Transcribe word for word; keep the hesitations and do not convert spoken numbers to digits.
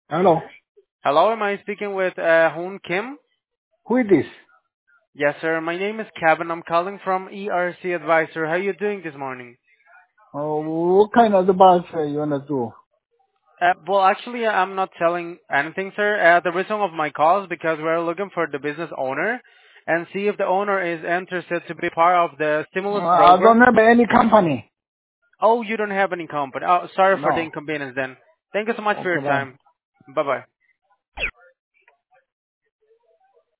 Hello. Hello, am I speaking with uh, Hoon Kim? Who is this? Yes, sir. My name is Kevin. I'm calling from E R C Advisor. How are you doing this morning? Uh, what kind of advice uh, you wanna do? Uh, well, actually, I'm not selling anything, sir. Uh, the reason of my call is because we're looking for the business owner and see if the owner is interested to be part of the Uh, stimulus I don't program. have any company. Oh, you don't have any company. Oh, sorry for the No. inconvenience then. Thank you so much for Okay, your bye. time. Bye-bye.